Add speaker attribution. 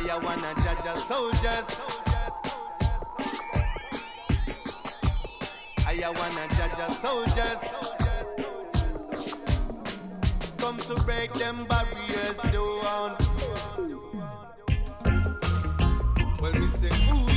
Speaker 1: I wanna judge our soldiers. I wanna judge our soldiers. Come to break them barriers down. Well, we say, ooh.